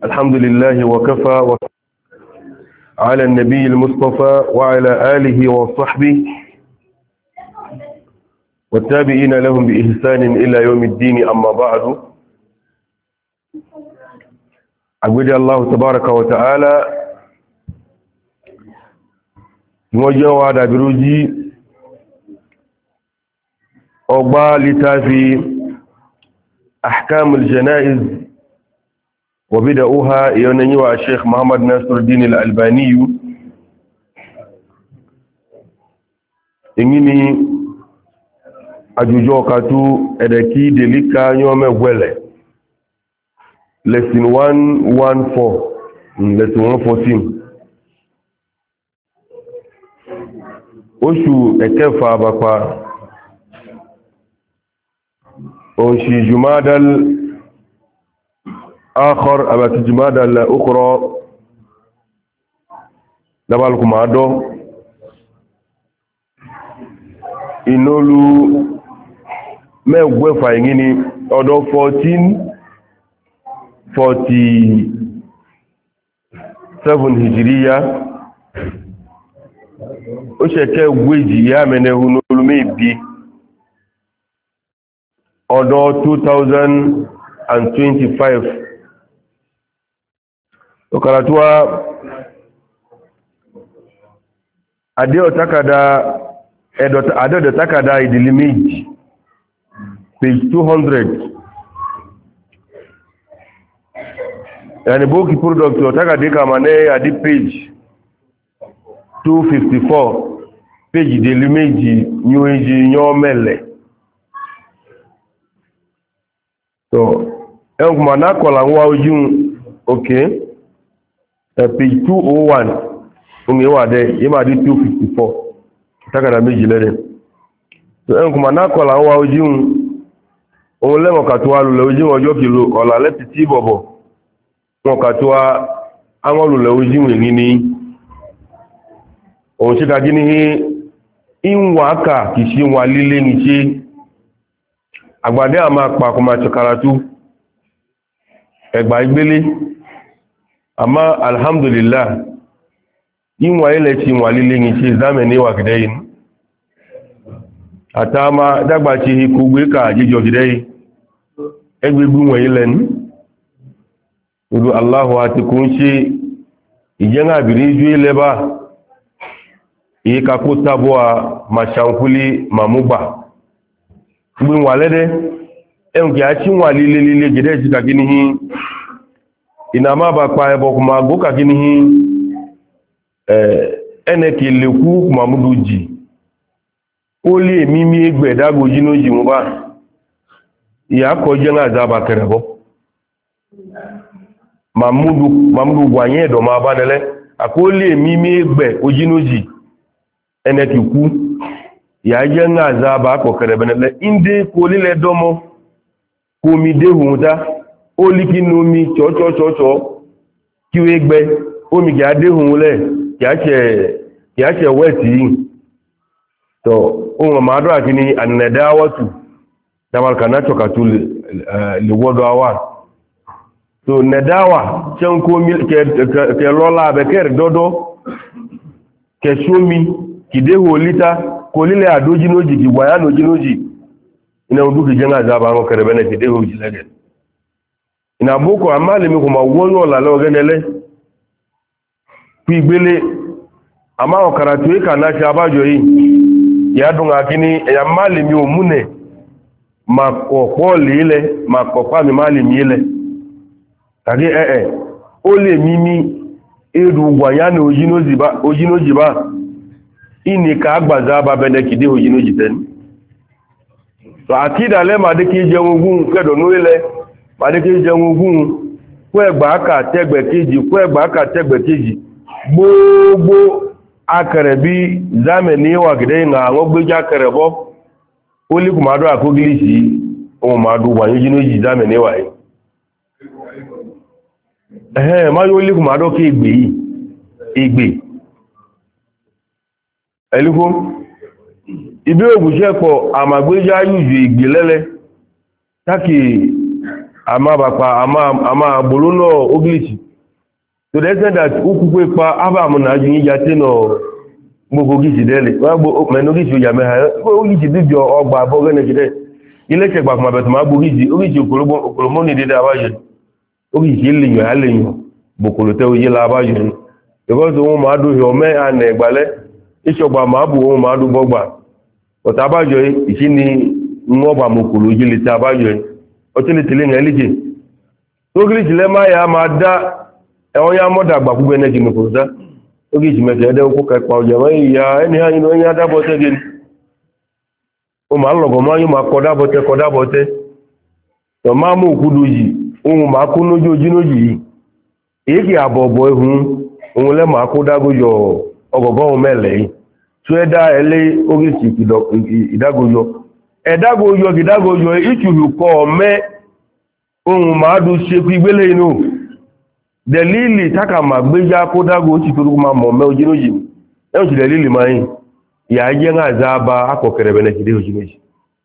الحمد لله وكفى على النبي المصطفى وعلى آله وصحبه والتابعين لهم بإحسان إلى يوم الدين. أما بعد، أقول الله تبارك وتعالى موجه على بروجي أقبال لتافي أحكام الجنائز وبدأوها يونيوا الشيخ محمد ناصر الدين الألباني. إنني أجوجو كاتو إدكي دليكا يوم ويلة lesson 114 lesson 114 oṣù ẹ̀kẹfà àbàpá oṣù jumadal akhar àbàtí jumadal ukhra dábàlùkùnmá dọ́ inolu mẹ́gbẹ́fà ìyíní ọdọ́ 1447 hijiriya ó ṣẹ̀kẹ́ gbéjì ya mẹ́nẹ̀hún olùmẹ́ ìbí ọdọ́ 2025 ọkàràtúwà adẹ́ọ̀dọ̀ takada ìdílé méjì page 200 yani boki product takade kama ne adi page 254 page ìdílé méjì nyóèjì nyọ́mẹ́lẹ̀ so ẹnkùnmà náà kọ̀lá ń wá ojú òkè page 201 oúnjẹ wà dẹ yí máa dí 254 takada méjì lẹ́dẹ̀ so ẹnkùnmà náà kọ̀lá ń wá ojú ohun lẹ́mọ̀ kàtúwà lulẹ̀ ojú ọjọ́ kìlò ọ̀là lẹ́tì tí bọ̀bọ̀ wọn kàtúwà àwọn lulẹ̀ ojú ìní ní ohun ṣe kàjí ní ìwọ̀n aka kìí ṣe wọn lílé ní ṣe àgbàdé àmà pàkùnmà ṣọ̀kàràtú ẹgbà ìgbélé àmá alhamdulillah ìwọ̀n ilẹ̀ ṣe wọn lílé ní ṣe zámẹ̀ ní wàgidẹ́ yìí àtàmà dágbàṣe ikú gbé ká jíjọ gidẹ́ yìí ẹgbẹ̀gbẹ̀ wọn ilẹ̀ ní ìlú Allahu àti kò ń ṣe ìjẹ́ àbìrí jú ilẹ̀ bá ìyíkakó tábọ́ a màṣàǹkúlé màmúgbà gbé wà lẹ́dẹ́ ẹ̀hùn kí a ṣí wà lílé gidẹ́ sí kàkí ní ìnàmà bá pa ẹbọ kùmà gó kàkí ní ẹnẹ́kì lèkú kùmàmúdù jì ó lè mímí ẹgbẹ̀ dágbò jínú jì mú bá ìyá kọjẹ́ náà zába kẹrẹ̀bọ́ mamudu gwanyẹ́ ẹ̀dọ̀ máa bá nẹlẹ́ àkó lè mímí ẹgbẹ̀ ojínú jì ẹnẹ́kì kú ìyá jẹ́ náà zába kọ̀ kẹrẹ̀bẹ̀ nẹlẹ́ ìndé kò lílẹ̀ dọ́mọ́ kò mi déhùn dá ó líkí ní omi ṣọ́ṣọ́ṣọ́ kí ó gbẹ omi kìí adéhùn lẹ̀ kìí ṣe wẹ́ẹ̀tì yìí to ohun amadu àti ní ànàdáwọ́tù damarka náà ṣọ̀kàtù lè wọ́dọ̀ àwà so nàdáwà ṣe ń kó kẹlọ́lá abẹ́kẹ́rẹ̀ dọ́dọ́ kẹṣómi kìdéhù olítà kò lílẹ̀ àdójínójì kì wáyá nójínójì iná odúkì jẹ́ àzába àwọn kẹrẹ̀bẹ̀nẹ̀ kìdéhù jìlẹ́gẹ̀ ìnà bókò àmàlèmí kò máa wọ́n yọ̀ lálẹ́ ọgẹ́nẹ́lẹ́ fi gbélé àmà ọ̀kàrà tó ìkà náà ṣe abájọ yìí yàdùn àkíní ẹ̀yà máàlìmí òmúnẹ̀ ma kọ̀pọ̀ lèílẹ̀ ma kọ̀pá mi máàlìmí ilẹ̀ tàbí ẹ̀ẹ̀ ó lè mímí èrù gbàyánà ojínójì bá ìní ká gbàzá bá bẹ́nẹ̀kìdé ojínójì tẹ́ni so àkídàlẹ́ màdékí jẹun ogún kẹ́dọ̀nú ilẹ̀ màdékí jẹun ogún kó ẹgbàákà tẹ́gbẹ̀ kéjì gbogbo akẹrẹ bí zámẹ̀ ní wà gẹ̀dẹ́ ìnà àwọn gbéjá akẹrẹ bọ́ ó lè kùmádọ́ àkógílìsì ohun màádù wànyó jí lójì zámẹ̀ ní wà yìí ẹ̀hẹ́ má yóò lè kùmádọ́ kí ìgbè ẹ̀lúkó ibi ògùnṣẹ́ pọ̀ àmàgbéjá yùjù ìgbè lẹ́lẹ́ tákì ama bakpa ama buluno oglichi to the extent that ukukwe pa aba mu na ju ya te no gbogbo gichi dele wa gbo menu gichi ya me ha o gichi bibi ogba abo gene gide ile che gba kuma beto ma gbo gichi o gichi okolomo ni de abaje o gichi ile yo ale yo bokolo te o ye la abaje because won ma do yo me an egbale isogba ma bu won ma do gbogba o ta abaje isini nwo ba mokolo jile ta abaje o tele tele ngelije to gichi le ma ya ma da ẹwọ́n yá mọ́dà àgbà púpẹ́ ẹnẹ́jì ní kò dá ó kìí jìmẹ̀tẹ̀ ẹ̀dẹ́ okó kẹpa ọjọ́ ìyá ẹni àyínú ẹni adábọ́tẹ́ gẹni o máa lọ̀gọ̀ máa yí máa kọdábọ́tẹ́ tọ máa mú òkúdó yìí ohun máa kó lójú ojínójì yìí èyí kì àbọ̀bọ̀ ihun ohun lẹ́ máa kó dágójọ ọgọ̀gọ́rùn mẹ́lẹ̀ yìí tó ẹ̀dá ẹlẹ́ oríṣi ìdágójọ ìdágójọ ìtùhù kọ mẹ́ ohun máa dùn ṣe kú ìgbélé inú delili taka ma gbeja ko dago ti toru ma mo me ojinoji e o ti delili ma yin ya je nga zaba akokere bene ti de ojinoji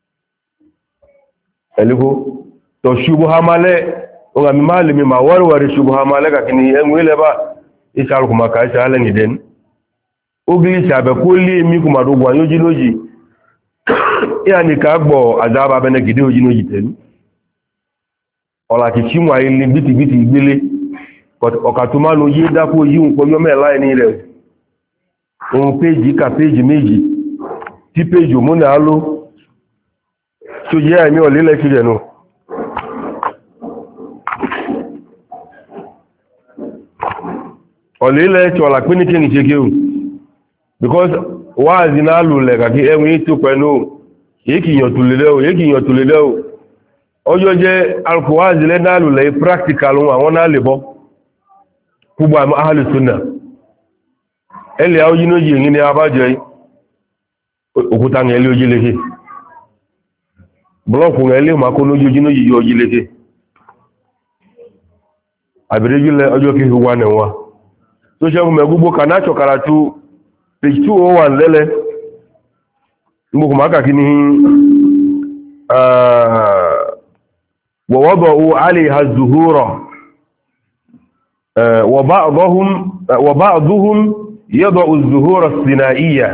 eliko to shubha male o ga mi male mi ma warware shubha male ka kini enwele ba isal kuma ka isal ni den ogli sabe ko li mi kuma do gwa ojinoji ya ni ka gbo azaba bene gide ojinoji ten ola ki chimu ayi ni biti igbele ọ̀kàtúmá ló yé dákó yí ń pọ̀yọ́ mẹ́lá ẹni rẹ̀ ohun péjì ká péjì méjì tí péjì òmúnà ló tó yẹ́ àmì ọ̀lẹ́lẹ́ sí rẹ̀ nù ọ̀lẹ́lẹ́ tí ọ̀là pín ní kí ní ṣe kéhù because wáàzí náà lò lẹ̀ kàkí ẹwìn tó pẹ̀lú èkìyàn tó lélẹ́ o ọjọ́ jẹ́ alkùwáàzí lẹ́ náà lò lẹ́ practical àwọn náà lè bọ́ gbogbo àmì ahàlù súnà ẹlẹ́ ojílójì èyí ni abájọ́ òkúta ní ẹlẹ́ ojíléke blọ́ọ̀kù ẹlẹ́ makó lójú ojílójì yóò ojíléke àbìrẹ́júlẹ̀ ọjọ́ kí wà nẹ̀wà tó ṣẹ́gun mẹ́ gbogbo kanáàṣọ̀ karatu page 201 lẹ́lẹ́ gbogbo makàkí ní wọ̀wọ́bọ̀ alẹ́ ha zuhúrọ̀ وبعضهم يضع الزهور الثنائية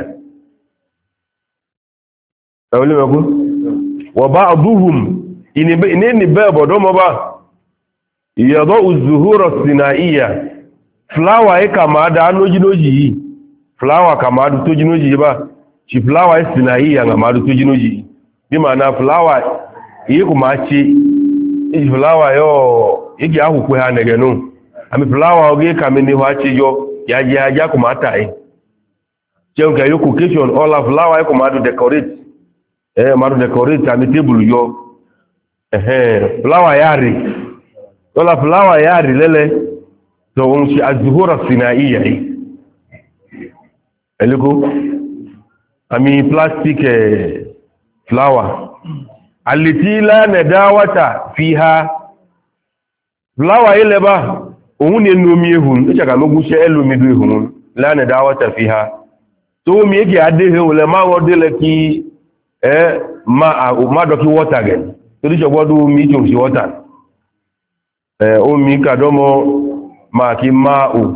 أقول لهم أقول وبعضهم إنني باب ودوما يضع الزهور الثنائية فلاوة كما دا نوجي فلاوة كما دا توجي با شي فلاوة الثنائية كما دا توجي بمعنى فلاوة يكو ماشي فلاوة يو يجي أهو كوها نغنو àmì fìláwà ogé kàmì ní wá tí yọ yàjẹ́ ajá kò máa tàí jẹun kẹ yóò kòkéṣọ́n ọlá fìláwà ẹkọ̀ máa dùn decorate àmì tébùlù yọ fìláwà yáàrí ọlá fìláwà yáàrí lẹ́lẹ́ tó ń ṣe àzùhóra sínà ìyà yìí ẹ̀lẹ́kọ́ àmì plastic fìláwà àlètí lánàá dáwàtà fi ha fìláwà ilẹ̀ bá òun ni ẹnu omi ehun ìṣàkà ló gúnṣẹ́ ẹlòmídú ehun lánàá dáwọ́ta fi ha tó omi èkè adéhe olè máa wọ́n délẹ̀ kí má dọ́kí wọ́ta gẹ̀ torí ṣọgbọ́dún omi tí òun sí wọ́ta omi kàdọ́mọ́ máa kí máa ò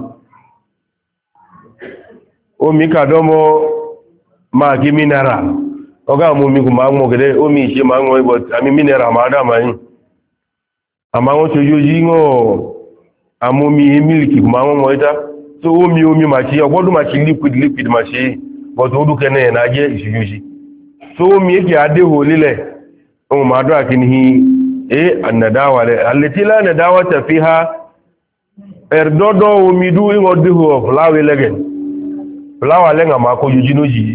omi kàdọ́mọ́ máa kí mínara ọgá àwọn omi kò máa ń mọ̀ gẹ̀dẹ́ omi ìṣe máa ń wọ́n ibọ̀ àmì mínara máa dá máa yìn àmà wọ́n ṣojú yí ń àmómi mílìkì ma wọ́n wọ́n ìdá tó omi ma ṣe ọgbọ́dún ma ṣe liquid ma ṣe bọ̀tọ̀ ó dúkẹ́ náà ẹ̀nà jẹ́ ìṣúyúṣí tó omi èkè adéhò lílẹ̀ ohun ma dọ́ àkí ní ànàdáwà rẹ̀ àlètí lánàdáwà tàfí ha ẹ̀rọ̀dọ́dọ́ omi dú ìwọ̀n déhò fúláwà lẹ́gẹ̀ fúláwà lẹ́gà ma kó yóò jínú yìí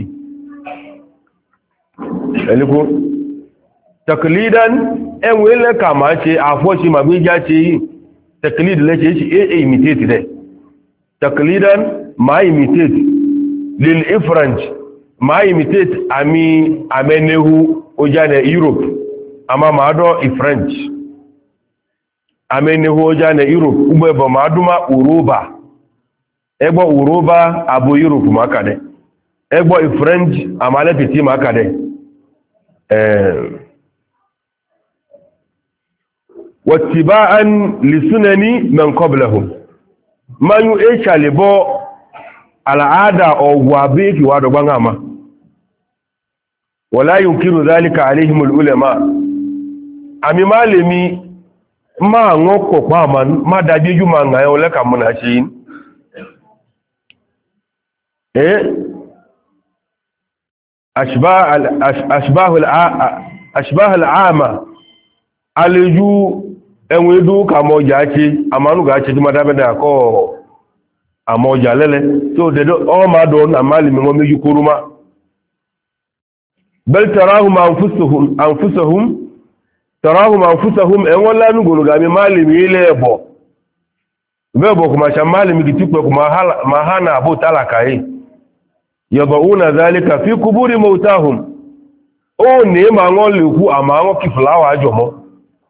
ẹ̀lẹ́kú taklidan ẹ̀wọ̀n lẹ́kà ma ṣe àfọ́ṣe màgbéjá ṣe yìí taklid lake shi imitate dai taklidan ma imitate lil ifranj ma imitate ami amenehu ojane Europe ama ma do ifranj amenehu ojane Europe ugbo ebo ma duma uroba egbo uroba abo Europe makade egbo ifranj amale piti makade wattiba'an li sunani man qablahum man yu e chalibo al'ada o wabe ki wado bangama wala yunkiru dhalika alaihim ulama ami malemi ma ngoko kwa man ma dajeju ma ngayo le kamuna shin ashbah al'ama aliju enwedu kamoja chi amanu ga chi madabe da ko amoja lele so de o ma do na malemi ngo meju kuruma bal tarahum anfusuhum en wala nu gonu ga mi malemi ile bebo kuma cha malemi kitukwe kuma mahana abu talaka yi yad'una dhalika fi quburi mautahum o ni ma won le ku ama won ki flower ajomo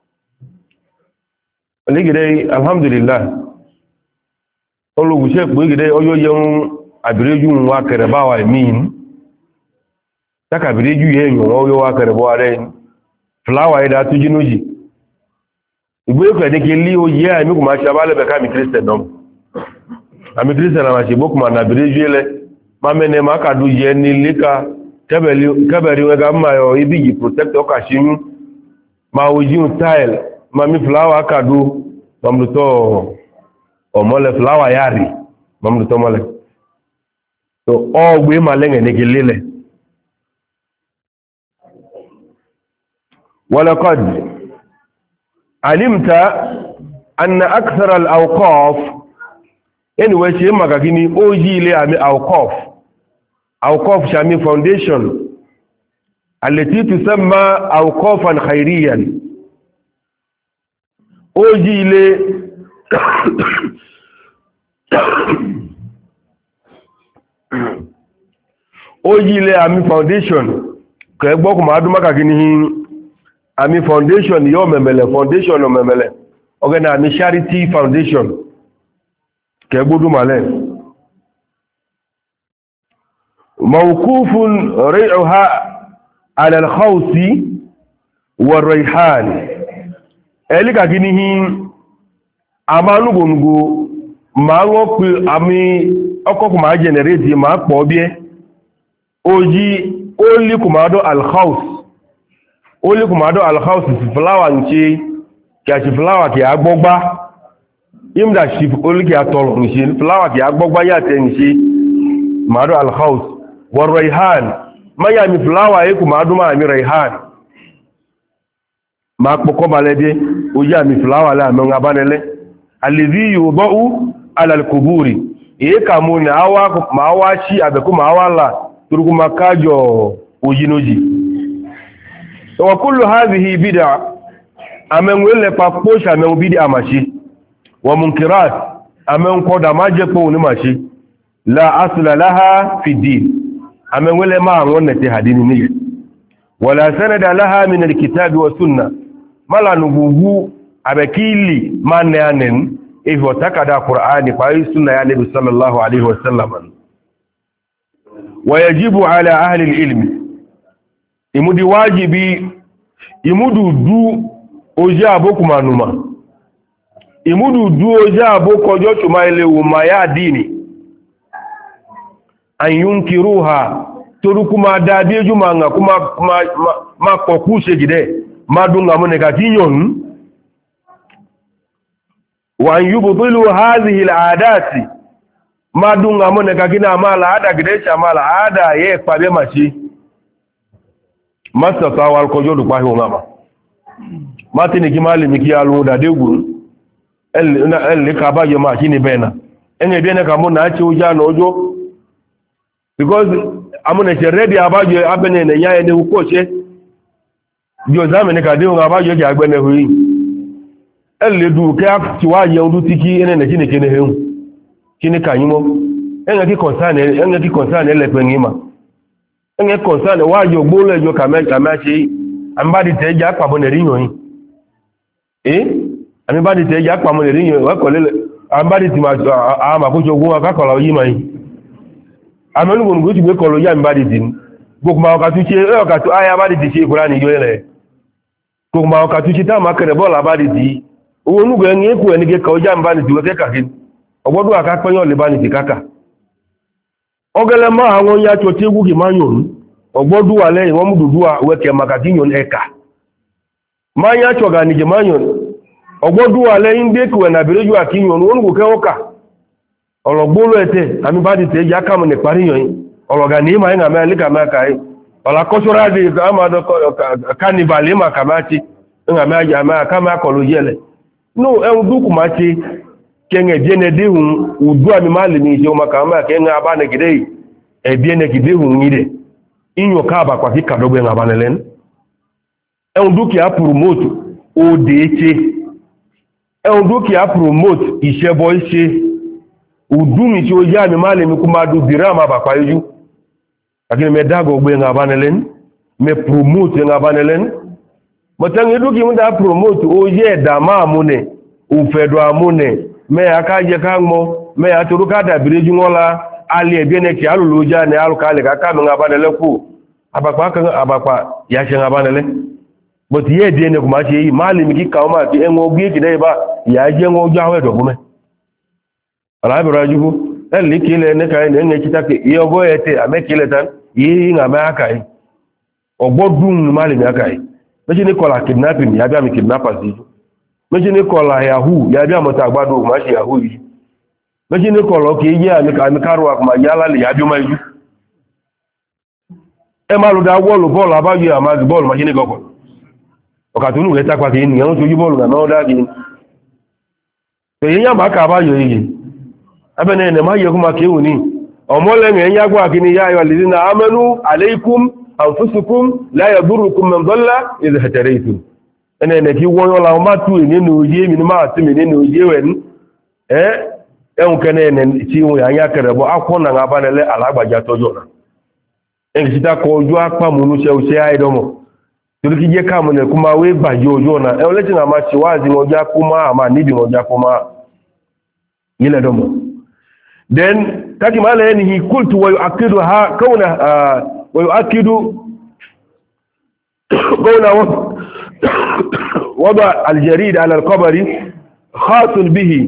oligide alhamdulillah ologun se pe gide oyo yeun abireju wa kere ba wa min taka abireju yeun oyo wa kere bo are flower ida tujinuji igbe ko de ke li o ye ami kuma sha bale be ka mi christian dom ami christian ma se boku ma na abireju ele mamene makadu ye ni lika kaberi wega mayo ibiji protect okashinu ma oji tile mami flower akadu mamluto omole flower yari mamluto mole so ogbe malenge negilile walaqad alimta anna akthar al-awqaf anyway she magagini oji ile ami awqaf shami foundation التي تسمى أوقافا خيريا أوجي لي أمي فاونديشن كيبوك ما أدوما كاكيني أمي فاونديشن يو مملة فاونديشن يو مملة أوغانا أمي شاريتي فاونديشن كيبودو مالي موقوف ريعها على الخوص والريحان elika ginihi amanugongo ma wope ami okoku ma generate ma po bie oji oli kumado al house flower nchi ki flower ki agbogba imda ship oli ki atolo nchi flower ki agbogba ya te nchi mado al house war rayhan maya mi flower e kumado ma mi rayhan ma poko balede oja mi flower la mo ngabanele alladhi yudau ala alquburi e kamuni awa ma wachi abeku ma wala turuku makajo ojinoji wa kullu hadhihi bid'a amenwele paposha amen bid'a mashi wa munkirat amen koda maje po ni mashi la asla laha fi din amenwele ma wonnati hadini ni wala sanada laha min alkitabi wa sunnah mala nugugu abekili manne anen hivyo takada Qur'ani kwa sunna ya Nabii sallallahu alaihi wasallam wayajibu ala ahli alilm imudi wajibi imudu du oja aboku manuma imudu du oja aboko jo tuma ile uma ya dini an yunkiruha turukuma dadieju manga kuma makokushe gide madunga moneka tinyon wa yubtilu hadhihi al'adati madunga moneka kina mala ada gidesha mala ada ye pabe machi masata wal kojodu kwa hiyo ngama matini kimali mikialu da degu el kaba yo machini bena enye bene kamo na achi uja no ojo because amune che ready abajo abene ne yaye ne ukoche jo zame ne ka de nga abajo ki agbene hui ele du ke ti wa ye ndu tiki ene ne kini kene heun kini kanyimo enga ki concern ele pe ngima enga concern wa jo gbolo jo kama se ambadi te ja pa bo ne riyan yin ami badi te ja pa mo ne riyan wa ko lele ambadi ti ma ko jogun akakola yi mai amenu gongo ti gbe ko lo ya ambadi din gbogbo ma ka tu se e ka tu aya ambadi ti se Qur'an yo ele ko ma ka tu chita ma kere bola ba di o nu go en ku en ge ka o ja mba ni ti we ka kin ogbodu aka pe yan le ba ni ti kaka ogele ma awon ya to ti wu ki ma yon ogbodu wa le won mu dudu a we ke maka ti yon eka ma ya cho ga ni je ma yon ogbodu wa le inde ku na bireju akinyon won go ke oka ologbolo ete ami ba di te ya ka mo ne pari yon ologa ni ma nga me le ka ma kai ola cultural day ka ma do carnival ma ka ma ti nga me ya ma ka ma ko lo yele no e du ku ma ti kenge biene de hun udu ami mali ni je o maka ma ke nga ba ne gide e biene gide hun ni de inyo ka ba kwa ki ka dogbe nga ba ne len e du ki a promote o de che e du ki a promote ise boy se udu mi ti o ya mi mali mi ku ma du dirama ba pa yuju akini me dago gbe nga ba ne len me promote nga ba ne len mo tan edu ki mu da promote o ye da ma mu ne o fedo amune me aka je ka mo me aturu ka da bireju ngola ali e biene ki alulu ja ne alu ka le ka ka nga banele ku abakwa ya she nga banele but ye biene ku ma che yi mali mi ki ka o ma ki enwo gbe ki dai ba ya je ngo ja we do gume ala bi rajuhu el ki le ne ka ne kita ke yo go ete ame ki le tan yi nga ma aka yi ogbodun mali mi aka yi me je ni kola kidnapping ya bi am kidnappers yi meji ni kola yahoo ya bi amota agbado ma se yahoo yi meji ni kolo ke ye ami karu akuma yala le ya bi ma yi e ma lu da wolu ball abayo ama di ball ma se ni goko o ka tunu le ta kwa ke ni won soju ball na no da gi to yin ya ma ka abayo yi abene ne ma ye kuma ke woni o mo le ngen ya gwa kini ya ayo lidina amanu alaikum anfusukum la yadurukum man dalla idha hataraytum ene ki won yo la ma tu nínú ye mi ma ti mi nínú ye wen ehun kene ne ti won ya kere bo akona nga banele alagbaja tojo na en ki ta ko oju apa munu se o se ai domo tuli ki je ka mo ne kuma we gbajo ojo na e o le ti na ma ti wazi mo ja kuma ma ni bi mo ja kuma ile domo then kati mala yani kultu wa yuakidu ha kauna wa yuakidu kauna وضع الجريد على القبر خاص به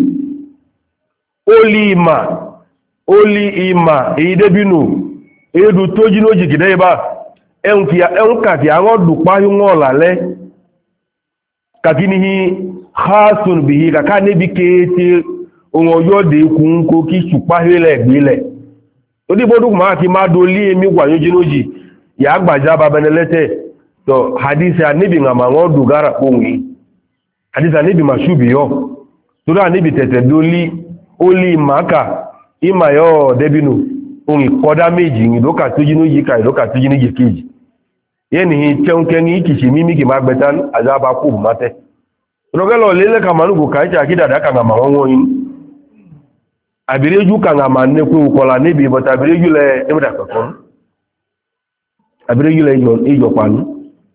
oli ima idebinu edu tojino jigide ba enka ti awon dupa yun lale kakinihi khasun bihi kaka nebi kete ohun yode kun ko ki supa hele gbele odi bodu ma ti ma do li emi gwa yojinoji ya gbaja babenelete to hadisi anibi ngama ngodu gara kungi hadisi anibi mashubi yo tura anibi tete doli oli maka ima yo debinu ungi koda meji ngi doka tujinu yika doka tujinu yikiji yeni cheunkengi kichi mimi ki magbetan azaba ku mate rogelo lele kamanu go kaicha akida daka ngama wonwoyin abireju ka ngama ne ku kola nibi but abireju le ebda kokon abireju le yo panu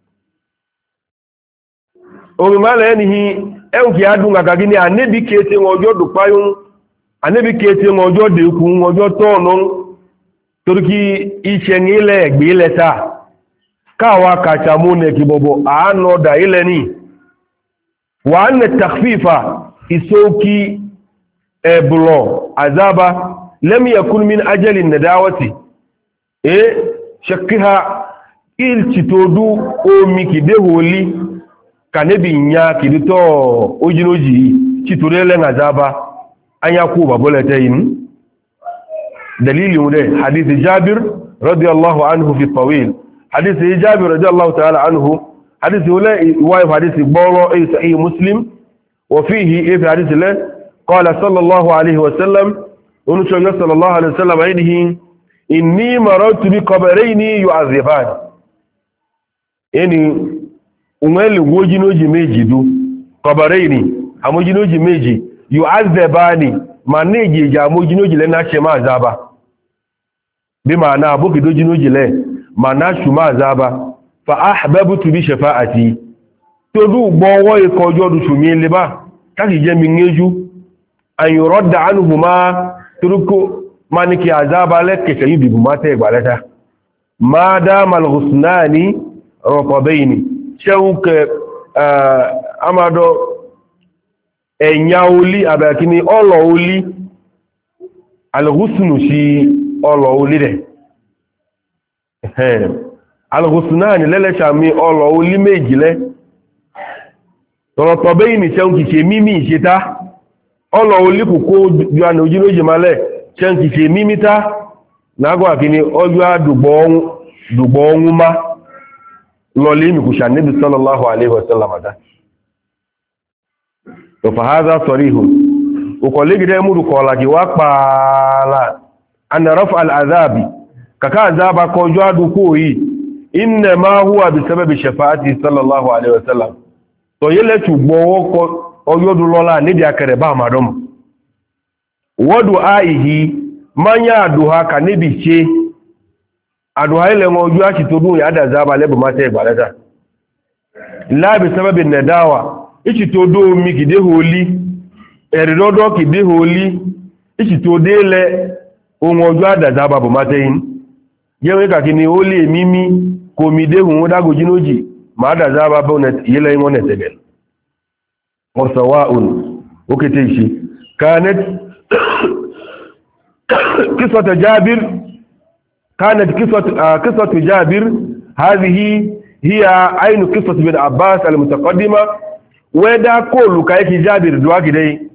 omi mala enihi enki adunga kagini anebi kete ngojo dupayun anebi kete ngojo deku ngojo tono turki ichenile egbile ta kawa kachamune kibobo ano da ile ni wa anna takhfifa isoki eblo azaba lam yakun min ajali nadawati shakkiha ilchitodu omi kideholi kanebi nya kidito ojinoji chiturele ngazaba anya ku baboletayin dalili mude hadith Jabir radiyallahu anhu fi tawil hadith Jabir radiyallahu ta'ala anhu hadith wala wa hadith boro sahih Muslim wa fihi fi hadith la qala sallallahu alayhi wa sallam ونشأ صلى الله عليه وسلم عينه إني مررت بقبرين يعذبان يعني umeli wojinoji meji du qabarayni amojinoji meji yu'adhabani maneji ja amojinoji le na shema azaba bi maana abuki dojinoji le mana shuma azaba fa ahbabtu bi shafa'ati to du gbowo ikojo du shumi le ba kaki je mi ngeju an yuradda anhuma turuku maniki azaba le ke yubi bumate igbaleta ma dama al-husnani ratabaini شوك amado enya oli abakini olo oli al-ghusnu shi olo oli de al-ghusnani lele chami olo oli mejile toro tobe ni seun ki se mimi seta olo oli kuko ju ana ojiroje male seun ki se mimi ta nago akini oju dugbo onwuma loli mi ku shanabi sallallahu alaihi wasallam da to fa hadha sarihun ukoligi de mudu kola ki wa pala an rafa al azabi kaka azaba ko jadu ko yi inna ma huwa bi sababi shafaati sallallahu alaihi wasallam to yele tu gbowo ko oyodu lola ni di akere ba madom wodu aihi manya duha kanibi che aduha ile ngoju achi todun ya da zaba lebo mate igbalata la bi sababi nadawa ichi todo mi kide holi eridodo kide holi ichi tode le ohun oju ada zaba bo mate yin yewe ka kini holi emimi ko mi de hun dago jinoji ma da zaba bo net yele mo netebel wasawaun okete ishi kanat قصة جابر كانت قصة جابر هذه هي عين قصة بن عباس المتقدمة ودا كل كايك جابر دواكي دي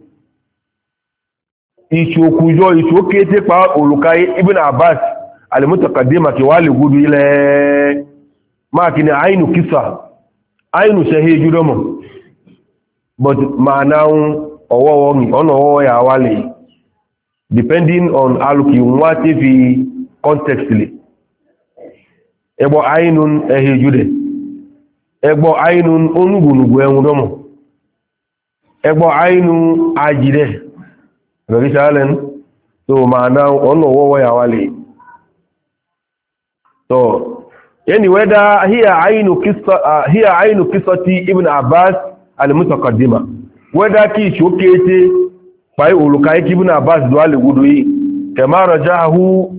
إشوكوجو إشوكيتي فا أولوكاي ابن عباس المتقدمة كوالي قدو إلى ما كنا عين قصة عين شهي جدوم but معناه أوه يا والي depending on aluki nwati fi contextly ebo ainun ehejude ebo ainun onugunugu enwudomo ebo ainu ajide rogi salen so maana ono wowo ya wale so yani whether hiya ainu qissati ibn abbas al-mutaqaddima whether ki shokete pai ulukai ibn abbas duale gudui kama rajahu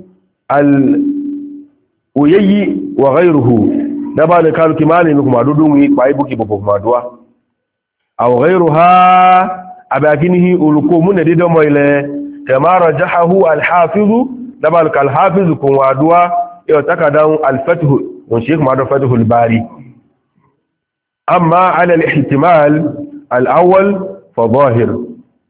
al-uyayyi wa ghayruhu dabane kalu kimani kuma dudungi pai buki bobo madwa aw ghayruha abakinihi uluku mun dido moile kama rajahu al-hafiz dabal kal hafiz kun wadwa yo takadan al-fath wa sheikh ma'ad fath al-bari amma ala al-ihtimal al-awwal fa zahir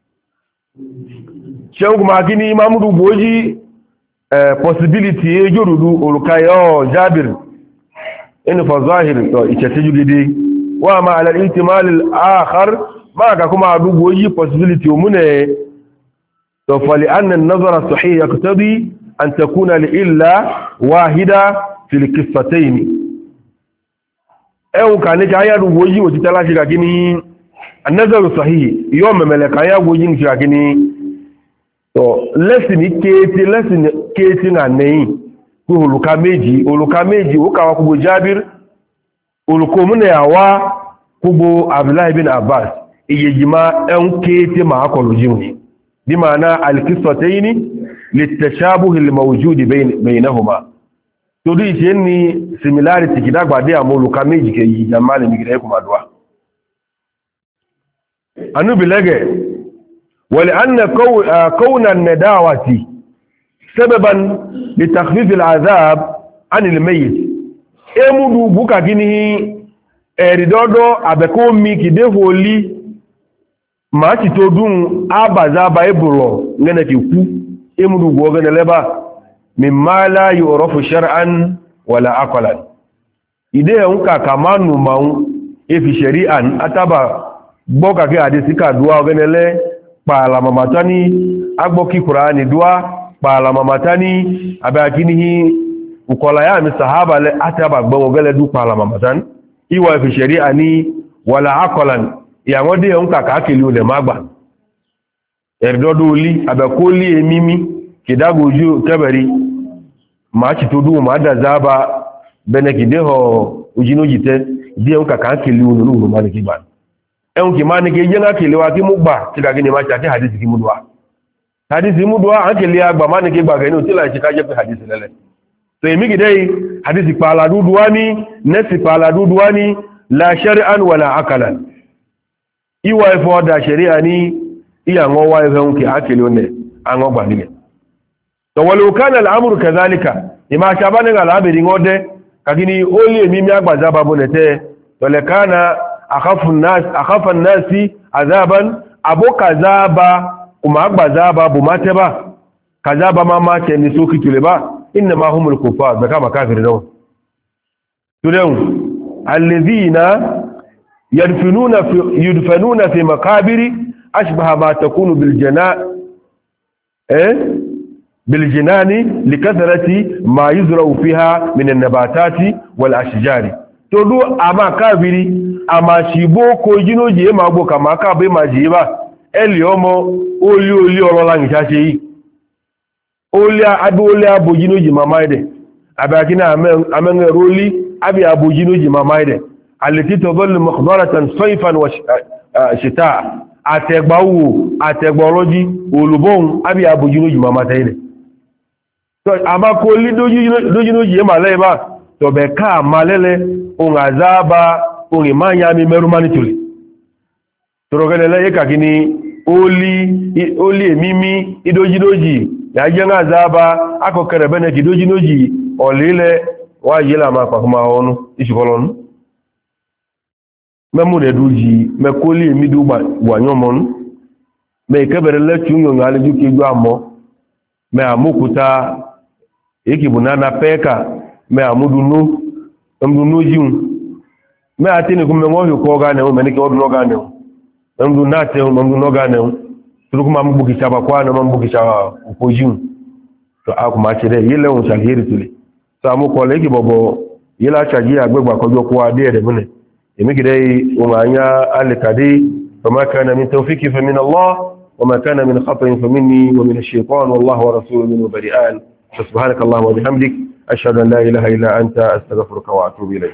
ṣeun kuma kí ní mamudu gboji possibility ejorudu olukayo jabir inu fa zahir to ìṣẹ̀tẹ́jú gidi wa ma ala ihtimal al-akhar ma ka kuma adu gboji possibility omune to fali anna an-nazar sahih yaqtadi an takuna li illa wahida fi al-qissatayn ẹun kan ní ká du gboji o ti tala ṣe kí ní an-nazar sahih yo memele kan ya gboji ní ṣe kí ní so lesson kéètì na neyin kú olùka méjì ó kàwà kúgbò Jábìr olùkọ́ múnẹ̀ àwá kúgbò Abdullahi bin Abbas iyejima ẹun kéètì ma kọlù jíun bí ma na al-qissatayni lit-tashabuhi al-mawjudi baynahuma tó dí ìṣẹ́ ni similarity kìdágbàdé àmọ́ olùka méjì kẹ yìí jamali migire ẹkùnmàdùwà anúbìlẹ́gẹ̀ ولأن كون النداوة سببا لتخفيف العذاب عن الميت emudu buka gini eridodo abeko mi kideho li ma ti todun abazaba ebulo ngene ki ku emudu go gene leba mimma la yu'rafu shar'an wala aqlan ide unka kamanu maun efi shari'an ataba boka ke hadisi ka duwa gene le pala mamatani agboki Qur'ani dua pala mamatani abakinihi ukola ya mi sahaba le ataba gbo gele du pala mamatan iwa fi sharia ni wala aqlan ya ngode onka ka kili ole magba erdodo li abakoli emimi kidagoju keberi ma chi todu ma da zaba benekideho ujinojite die onka ka kili unu nu ma ni kiba ẹun kì máa ní kí yẹ́ láti lè wa kí mú gbà tí kàkí ni máa ṣàtí hadisi kí múdùwá hadisi múdùwá án kì lè agbà máa ní kí gbàgẹ̀ ní òtílà ìṣẹ́ká jẹ́ pé hadisi lẹ́lẹ̀ so èmì gidẹ́ hadisi pààlà dúdúwá ní nẹ́sì pààlà dúdúwá ní la shari'an wala akalan iwa ifo da shari'a ni iya ngo wa ifo nke akili one ango gbanile to walau kana al'amru kadhalika ima shabana al'amri ngode kagini oli emimi agbaza babu nete to le kana akhafu an-nasi azaban abu kazaba kuma agbaza babu mateba kazaba mama ce ni soki tuleba inna ma humul kufar da kama kafir dawo tudun alladhina yudfanuna fi maqabiri ashbaha ma takunu bil jinani likathrati ma yuzra'u fiha min an-nabatati wal ashjari to du ama kafiri ama shibo ko jinoje ma gbo kama ka be ma jiba eli omo oli orola ngi sase yi oli abojinoji mamaide abakina amen roli abi abojinoji mamaide alati tadhal makhbaratan sayfan wa shita ategboloji olubon abi abojinoji mamaide to amako li dojinoji male ba to be ka malele on azaba on imanya mi merumanituli torogele ye kakini oli emimi idojinoji ya jenga azaba akokere bene kidojinoji olile wa yela ma pa kuma onu isikolonu memu de duji me koli emidu gba nyomon me kebere le tunyo ngale duke gba mo me amukuta ekibunana peka me amudunu mdunu jiun me atini kuma ngo ko ga ne o me ni ko do ga ne mdu nate mdu noga ne tulukuma mbuki chaba kwana mbuki cha upojun to akuma chire yele on chagiri tuli samu ko leki bobo yela chaji agbegba kojo ko ade de mune emi gide o manya alikadi fama kana min tawfiki fa min Allah wama kana min khata'in fa minni wa min ash-shaytan wallahu wa rasuluhu minhu bari'an subhanakallahumma wa bihamdik ashhadu an la ilaha illa anta astaghfiruka wa atubu ilayk